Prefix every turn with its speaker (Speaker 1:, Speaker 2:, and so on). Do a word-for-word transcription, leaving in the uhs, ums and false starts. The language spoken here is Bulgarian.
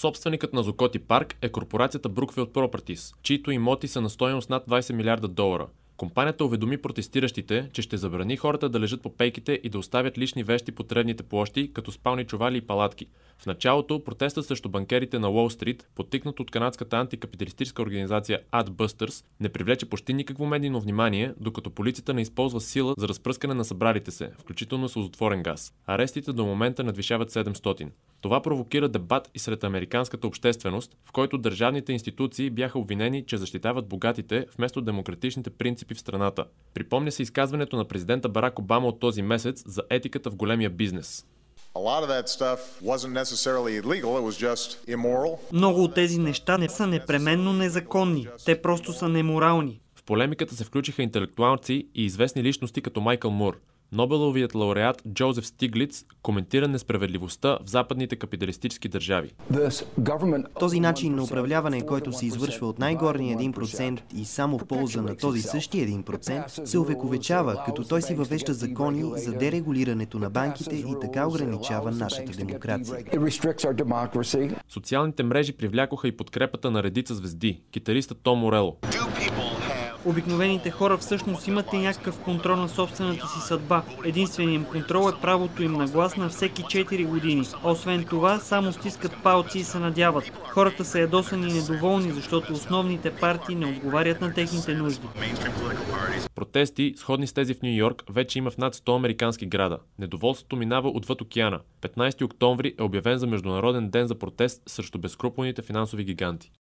Speaker 1: Собственикът на Зокоти парк е корпорацията Brookfield Properties, чието имоти са на стойност над двайсет милиарда долара. Компанията уведоми протестиращите, че ще забрани хората да лежат по пейките и да оставят лични вещи по тревните площи, като спални чували и палатки. В началото протестът срещу банкерите на Уол Стрит, подтикнат от канадската антикапиталистическа организация Adbusters, не привлече почти никакво медийно внимание, докато полицията не използва сила за разпръскане на събралите се, включително с отворен газ. Арестите до момента надвишават седемстотин. Това провокира дебат и сред американската общественост, в който държавните институции бяха обвинени, че защитават богатите вместо демократичните принципи в страната. Припомня се изказването на президента Барак Обама от този месец за етиката в големия бизнес.
Speaker 2: Много от тези неща не са непременно незаконни, те просто са неморални.
Speaker 1: В полемиката се включиха интелектуалци и известни личности като Майкъл Мур. Нобеловият лауреат Джозеф Стиглиц коментира несправедливостта в западните капиталистически държави.
Speaker 3: Този начин на управляване, който се извършва от най-горния един процент и само в полза на този същия един процент, се увековечава, като той си въвежда закони за дерегулирането на банките и така ограничава нашата демокрация.
Speaker 1: Съциалните мрежи привлякоха и подкрепата на редица звезди, китариста Том Морело.
Speaker 2: Обикновените хора всъщност имат и някакъв контрол на собствената си съдба. Единственият им контрол е правото им на глас на всеки четири години. Освен това, само стискат палци и се надяват. Хората са ядосани и недоволни, защото основните партии не отговарят на техните нужди.
Speaker 1: Протести, сходни с тези в Ню Йорк, вече има в над сто американски града. Недоволството минава отвъд океана. петнайсети октомври е обявен за Международен ден за протест срещу безскрупулните финансови гиганти.